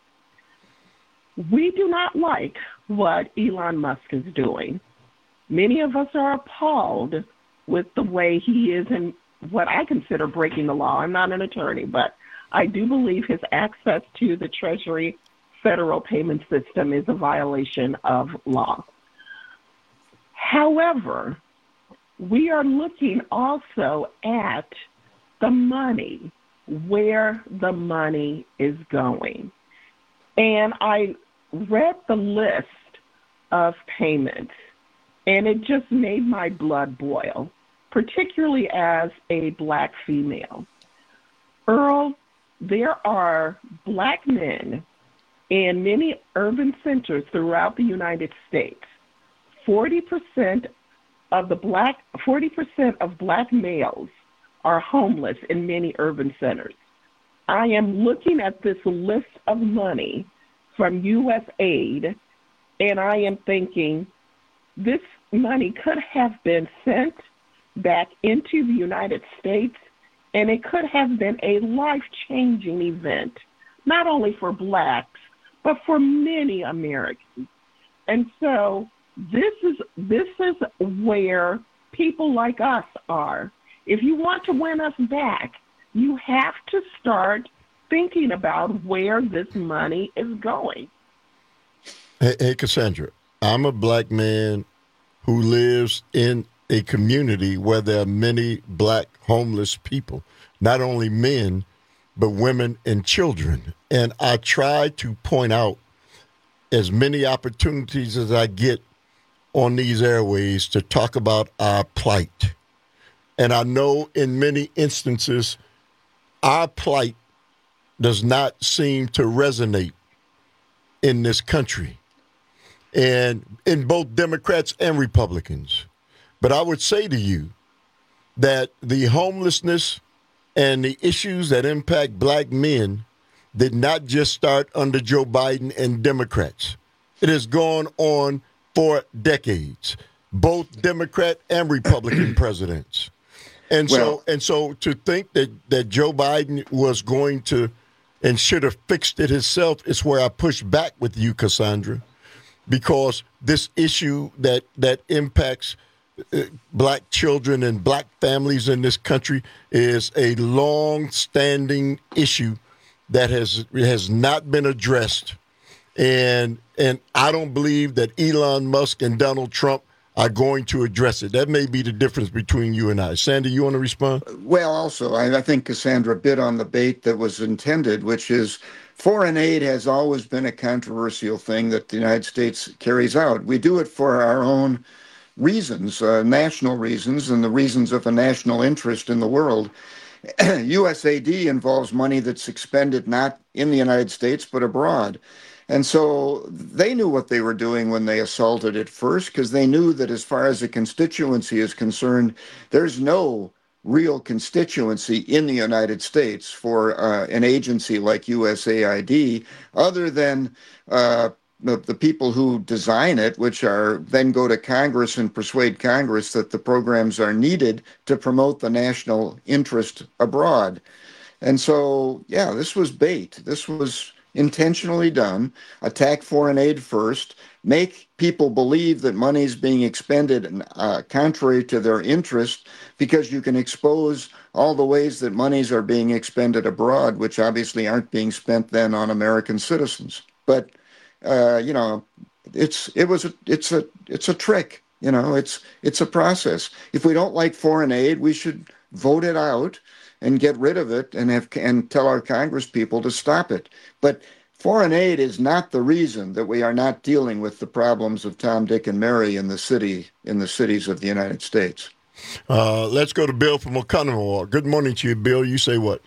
We do not like what Elon Musk is doing. Many of us are appalled with the way he is in what I consider breaking the law. I'm not an attorney, but I do believe his access to the Treasury federal payment system is a violation of law. However, we are looking also at the money, where the money is going. And I read the list of payments, and it just made my blood boil, particularly as a black female. Earl, there are black men in many urban centers throughout the United States. 40% of black males are homeless in many urban centers. I am looking at this list of money from U.S. aid, and I am thinking this money could have been sent back into the United States, and it could have been a life-changing event, not only for blacks, but for many Americans. And so this is where people like us are. If you want to win us back, you have to start thinking about where this money is going. Hey, Cassandra, I'm a black man who lives in a community where there are many black homeless people, not only men, but women and children. And I try to point out as many opportunities as I get on these airways to talk about our plight. And I know in many instances, our plight does not seem to resonate in this country, and in both Democrats and Republicans. But I would say to you that the homelessness and the issues that impact black men did not just start under Joe Biden and Democrats. It has gone on for decades, both Democrat and Republican presidents. And so to think that Joe Biden was going to and should have fixed it himself is where I push back with you, Cassandra, because this issue that impacts black children and black families in this country is a long-standing issue that has not been addressed. And I don't believe that Elon Musk and Donald Trump are going to address it. That may be the difference between you and I. Sandy, you want to respond? Well, also, I think Cassandra bit on the bait that was intended, which is foreign aid has always been a controversial thing that the United States carries out. We do it for our own reasons, national reasons, and the reasons of a national interest in the world. USAID involves money that's expended not in the United States, but abroad. And so they knew what they were doing when they assaulted it first, because they knew that as far as a constituency is concerned, there's no real constituency in the United States for an agency like USAID, other than the people who design it, which are then go to Congress and persuade Congress that the programs are needed to promote the national interest abroad. And so, yeah, this was bait. This was intentionally done. Attack foreign aid first, make people believe that money is being expended contrary to their interest, because you can expose all the ways that monies are being expended abroad, which obviously aren't being spent then on American citizens. But you know, it's a trick. You know, it's a process. If we don't like foreign aid, we should vote it out and get rid of it, and tell our Congress people to stop it. But foreign aid is not the reason that we are not dealing with the problems of Tom, Dick, and Mary in the cities of the United States. Let's go to Bill from Oconomowoc. Good morning to you, Bill. You say what?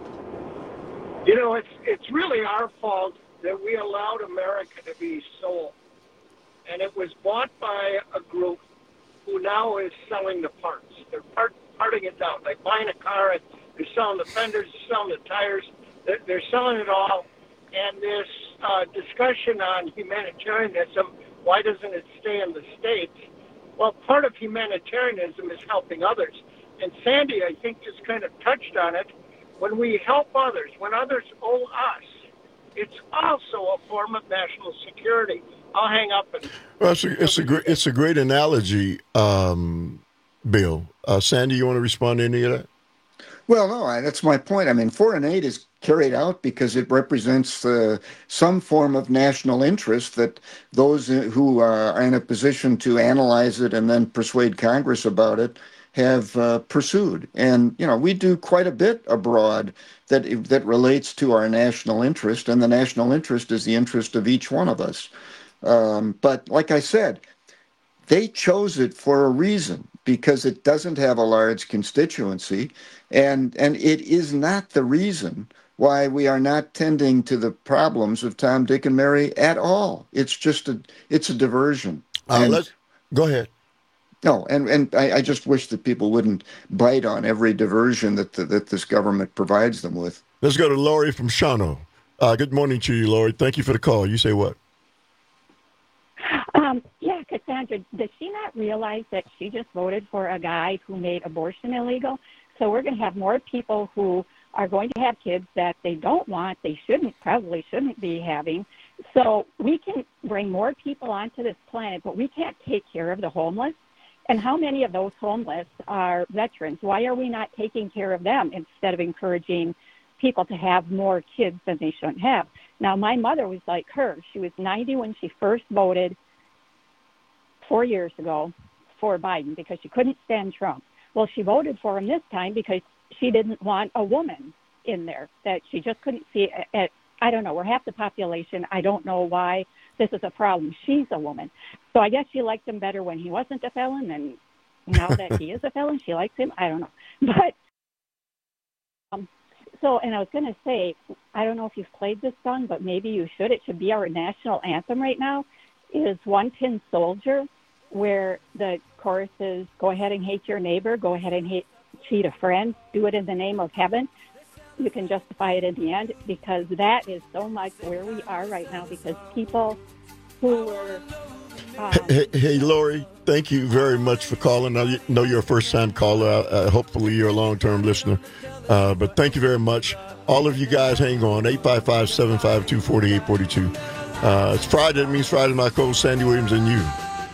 You know, it's really our fault that we allowed America to be sold. And it was bought by a group who now is selling the parts. They're parting it down. Like buying a car, and they're selling the fenders, they're selling the tires, they're selling it all. And this discussion on humanitarianism, why doesn't it stay in the States? Well, part of humanitarianism is helping others. And Sandy, I think, just kind of touched on it. When we help others, when others owe us, it's also a form of national security. I'll hang up. Well, it's a great analogy, Bill. Sandy, you want to respond to any of that? Well, no, that's my point. I mean, foreign aid is carried out because it represents some form of national interest that those who are in a position to analyze it and then persuade Congress about it have pursued. And, you know, we do quite a bit abroad that relates to our national interest, and the national interest is the interest of each one of us. But like I said, they chose it for a reason, because it doesn't have a large constituency, and it is not the reason why we are not tending to the problems of Tom, Dick, and Mary at all. It's just it's a diversion. Go ahead. No, and I just wish that people wouldn't bite on every diversion that this government provides them with. Let's go to Lori from Shawano. Good morning to you, Lori. Thank you for the call. You say what? Yeah, Cassandra, does she not realize that she just voted for a guy who made abortion illegal? So we're going to have more people who are going to have kids that they don't want, they probably shouldn't be having. So we can bring more people onto this planet, but we can't take care of the homeless. And how many of those homeless are veterans? Why are we not taking care of them instead of encouraging people to have more kids than they shouldn't have? Now, my mother was like her. She was 90 when she first voted 4 years ago for Biden because she couldn't stand Trump. Well, she voted for him this time because she didn't want a woman in there, that she just couldn't see it. I don't know. We're half the population. I don't know why this is a problem. She's a woman. So I guess she liked him better when he wasn't a felon, and now that he is a felon, she likes him. I don't know. But and I was going to say, I don't know if you've played this song, but maybe you should. It should be our national anthem right now, is One Tin Soldier, where the chorus is, go ahead and hate your neighbor, go ahead and cheat a friend, do it in the name of heaven. You can justify it in the end, because that is so much where we are right now, because people who were... Hey, Lori, thank you very much for calling. I know you're a first-time caller. Hopefully you're a long-term listener. But thank you very much. All of you guys, hang on. 855-752-4842. It's Friday. It means Friday. My co-host Sandy Williams and you.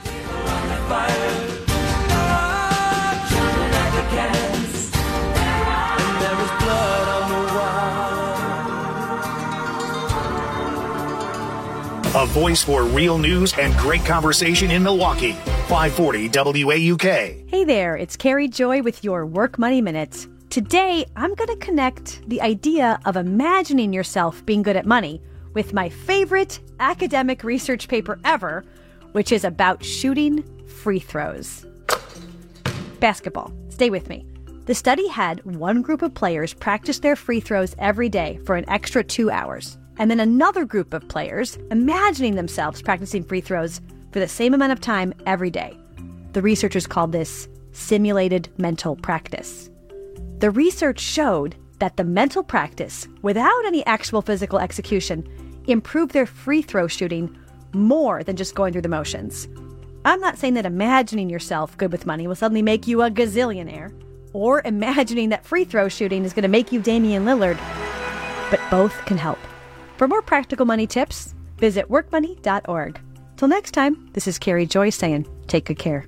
A voice for real news and great conversation in Milwaukee. 540 WAUK. Hey there, it's Carrie Joy with your Work Money Minutes. Today, I'm going to connect the idea of imagining yourself being good at money with my favorite academic research paper ever, which is about shooting free throws. Basketball. Stay with me. The study had one group of players practice their free throws every day for an extra 2 hours, and then another group of players imagining themselves practicing free throws for the same amount of time every day. The researchers called this simulated mental practice. The research showed that the mental practice, without any actual physical execution, improved their free throw shooting more than just going through the motions. I'm not saying that imagining yourself good with money will suddenly make you a gazillionaire, or imagining that free throw shooting is going to make you Damian Lillard, but both can help. For more practical money tips, visit workmoney.org. Till next time, this is Carrie Joy saying, take good care.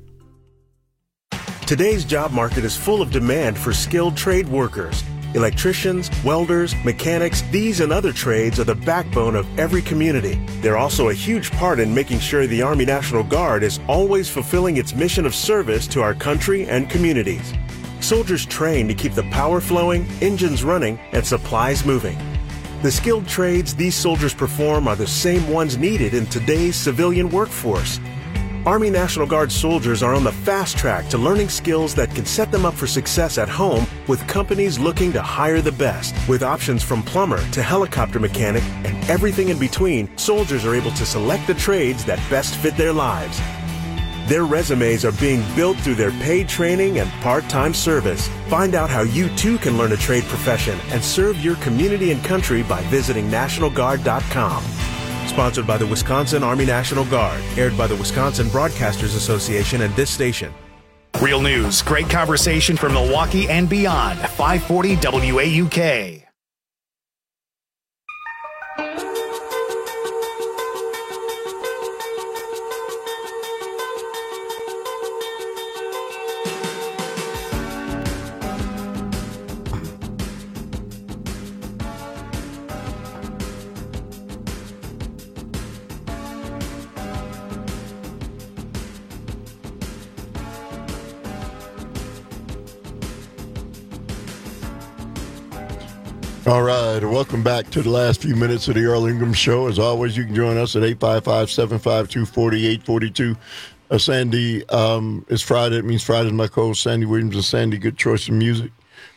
Today's job market is full of demand for skilled trade workers. Electricians, welders, mechanics, these and other trades are the backbone of every community. They're also a huge part in making sure the Army National Guard is always fulfilling its mission of service to our country and communities. Soldiers train to keep the power flowing, engines running, and supplies moving. The skilled trades these soldiers perform are the same ones needed in today's civilian workforce. Army National Guard soldiers are on the fast track to learning skills that can set them up for success at home with companies looking to hire the best. With options from plumber to helicopter mechanic and everything in between, soldiers are able to select the trades that best fit their lives. Their resumes are being built through their paid training and part-time service. Find out how you too can learn a trade profession and serve your community and country by visiting NationalGuard.com. Sponsored by the Wisconsin Army National Guard. Aired by the Wisconsin Broadcasters Association and this station. Real news, great conversation from Milwaukee and beyond. 540 WAUK. All right, welcome back to the last few minutes of the Earl Ingram Show. As always, you can join us at 855-752-4842. Sandy, it's Friday. It means Friday's my co-host, Sandy Williams. And Sandy, good choice of music.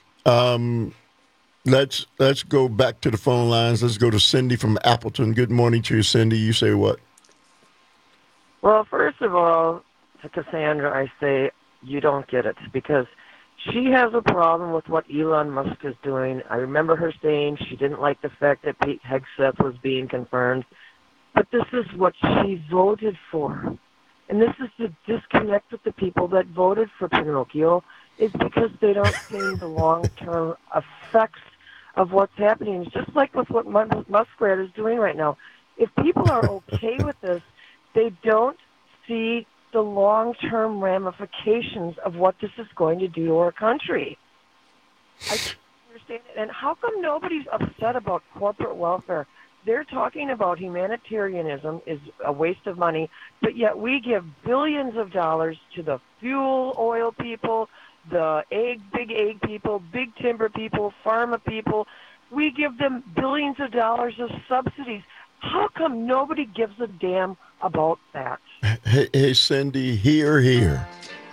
Let's go back to the phone lines. Let's go to Cindy from Appleton. Good morning to you, Cindy. You say what? Well, first of all, to Cassandra, I say you don't get it because she has a problem with what Elon Musk is doing. I remember her saying she didn't like the fact that Pete Hegseth was being confirmed. But this is what she voted for. And this is the disconnect with the people that voted for Pinocchio is because they don't see the long-term effects of what's happening. It's just like with what Muskrat is doing right now. If people are okay with this, they don't see the long-term ramifications of what this is going to do to our country. I don't understand it. And how come nobody's upset about corporate welfare? They're talking about humanitarianism is a waste of money, but yet we give billions of dollars to the fuel oil people, the big egg people, big timber people, pharma people. We give them billions of dollars of subsidies. How come nobody gives a damn about that? Hey, Cindy, here.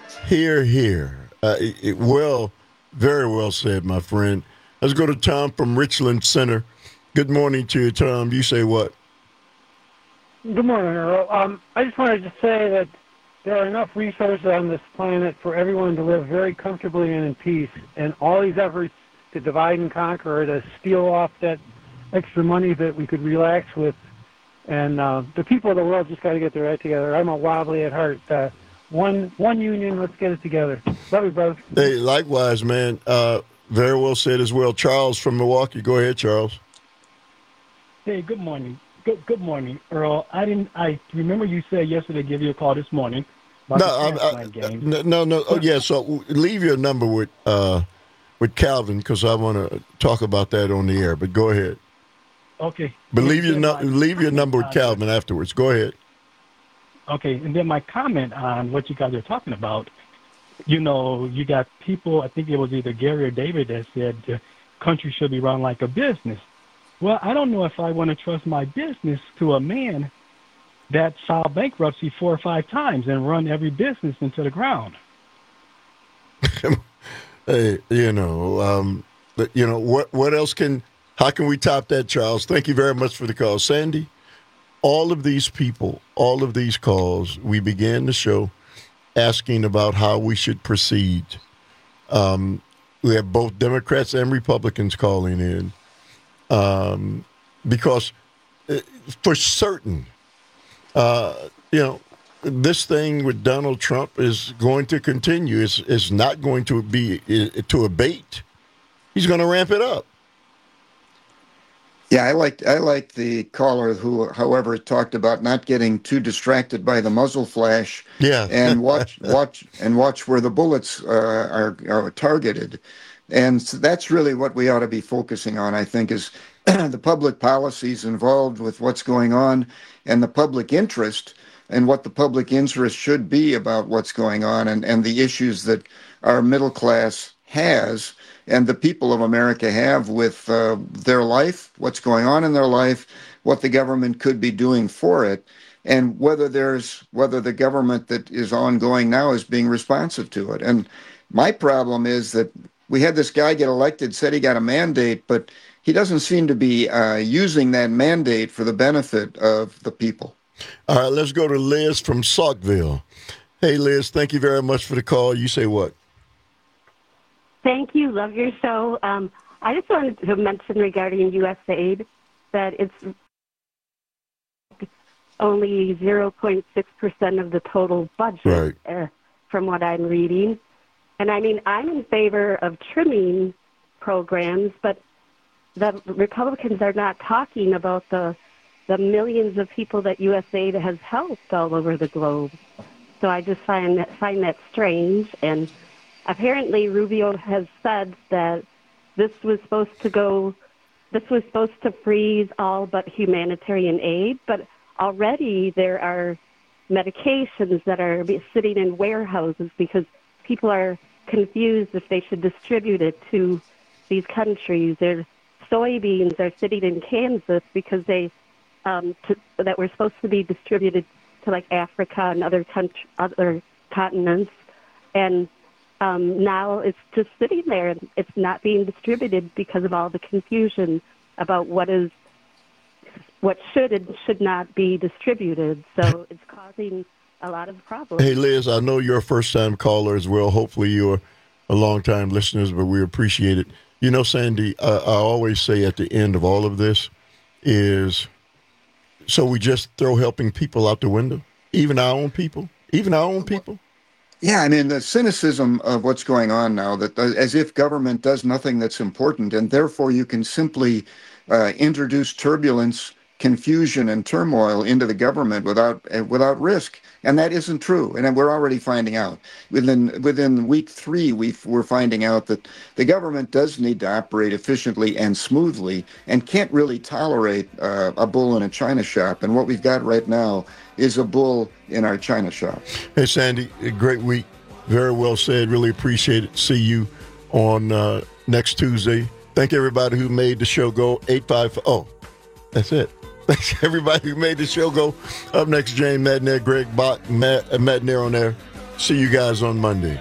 Well, very well said, my friend. Let's go to Tom from Richland Center. Good morning to you, Tom. You say what? Good morning, Earl. I just wanted to say that there are enough resources on this planet for everyone to live very comfortably and in peace, and all these efforts to divide and conquer, to steal off that extra money that we could relax with. And the people of the world just got to get their act together. I'm a wobbly at heart. One union, let's get it together. Love you, brother. Hey, likewise, man. Very well said as well. Charles from Milwaukee. Go ahead, Charles. Hey, good morning. Good morning, Earl. I remember you said yesterday give you a call this morning. No. Oh, yeah. So leave your number with Calvin because I want to talk about that on the air. But go ahead. Okay. But leave your number with Calvin afterwards. Go ahead. Okay, and then my comment on what you guys are talking about you got people, I think it was either Gary or David that said the country should be run like a business. Well, I don't know if I want to trust my business to a man that filed bankruptcy 4 or 5 times and run every business into the ground. Hey, what else how can we top that, Charles? Thank you very much for the call. Sandy, all of these people, all of these calls, we began the show asking about how we should proceed. We have both Democrats and Republicans calling in because for certain, this thing with Donald Trump is going to continue. It's not going to be to abate. He's going to ramp it up. Yeah, I like the caller who, however, talked about not getting too distracted by the muzzle flash. Yeah, and watch where the bullets are targeted, and so that's really what we ought to be focusing on. I think is the public policies involved with what's going on, and the public interest, and what the public interest should be about what's going on, and the issues that our middle class has and the people of America have with their life, what's going on in their life, what the government could be doing for it, and whether the government that is ongoing now is being responsive to it. And my problem is that we had this guy get elected, said he got a mandate, but he doesn't seem to be using that mandate for the benefit of the people. All right, let's go to Liz from Saukville. Hey, Liz, thank you very much for the call. You say what? Thank you. Love your show. I just wanted to mention regarding USAID that it's only 0.6% of the total budget, right, from what I'm reading. And I mean, I'm in favor of trimming programs, but the Republicans are not talking about the millions of people that USAID has helped all over the globe. So I just find that strange. And apparently Rubio has said that this was supposed to freeze all but humanitarian aid, but already there are medications that are sitting in warehouses because people are confused if they should distribute it to these countries. Their soybeans are sitting in Kansas because they that were supposed to be distributed to like Africa and other continents, and now it's just sitting there and it's not being distributed because of all the confusion about what should and should not be distributed. So it's causing a lot of problems. Hey, Liz, I know you're a first-time caller as well. Hopefully you're a long-time listener, but we appreciate it. You know, Sandy, I always say at the end of all of this is, so we just throw helping people out the window, even our own people? Yeah, I mean, the cynicism of what's going on now, that as if government does nothing that's important, and therefore you can simply introduce turbulence, confusion, and turmoil into the government without risk. And that isn't true. And we're already finding out. Within week 3, we're finding out that the government does need to operate efficiently and smoothly and can't really tolerate a bull in a china shop. And what we've got right now is a bull in our china shop. Hey, Sandy, a great week. Very well said. Really appreciate it. See you on next Tuesday. Thank everybody who made the show go. 855. Oh, that's it. Thanks everybody who made the show go. Up next, James Madner, Greg Bach, Madner on there. See you guys on Monday.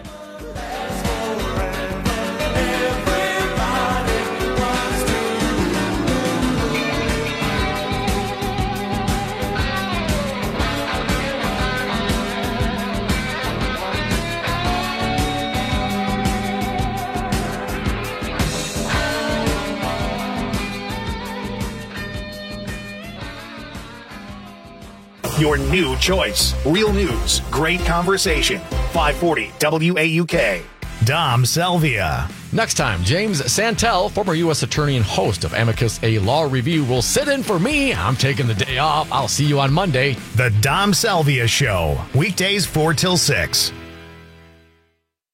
Your new choice. Real news, great conversation. 540 WAUK. Dom Salvia. Next time, James Santel, former U.S. attorney and host of Amicus, a law review, will sit in for me. I'm taking the day off. I'll see you on Monday. The Dom Salvia Show. Weekdays 4 till 6.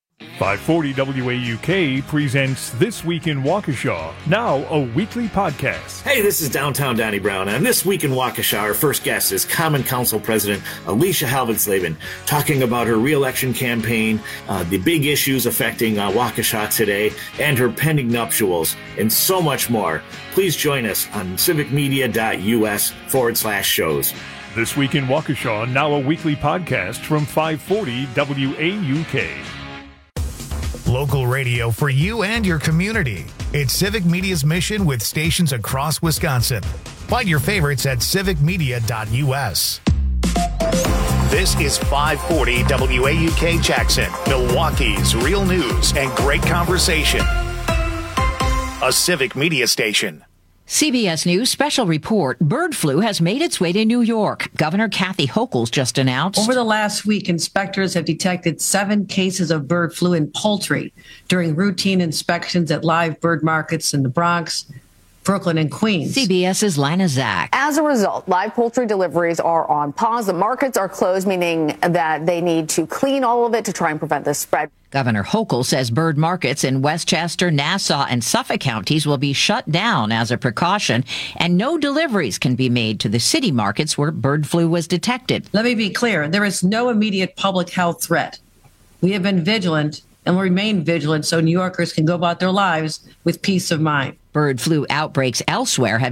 540 WAUK presents This Week in Waukesha, now a weekly podcast. Hey, this is Downtown Donnie Brown, and this week in Waukesha, our first guest is Common Council President Alicia Halvensleben, talking about her re-election campaign, the big issues affecting Waukesha today, and her pending nuptials, and so much more. Please join us on civicmedia.us/shows. This Week in Waukesha, now a weekly podcast from 540 WAUK. Local radio for you and your community. It's Civic Media's mission with stations across Wisconsin. Find your favorites at civicmedia.us. This is 540 WAUK Jackson, Milwaukee's real news and great conversation. A Civic Media station. CBS News special report. Bird flu has made its way to New York. Governor Kathy Hochul just announced. Over the last week, inspectors have detected 7 cases of bird flu in poultry during routine inspections at live bird markets in the Bronx, Brooklyn, and Queens. CBS's Lina Zak. As a result, live poultry deliveries are on pause. The markets are closed, meaning that they need to clean all of it to try and prevent the spread. Governor Hochul says bird markets in Westchester, Nassau, and Suffolk counties will be shut down as a precaution, and no deliveries can be made to the city markets where bird flu was detected. Let me be clear. There is no immediate public health threat. We have been vigilant and will remain vigilant so New Yorkers can go about their lives with peace of mind. Bird flu outbreaks elsewhere have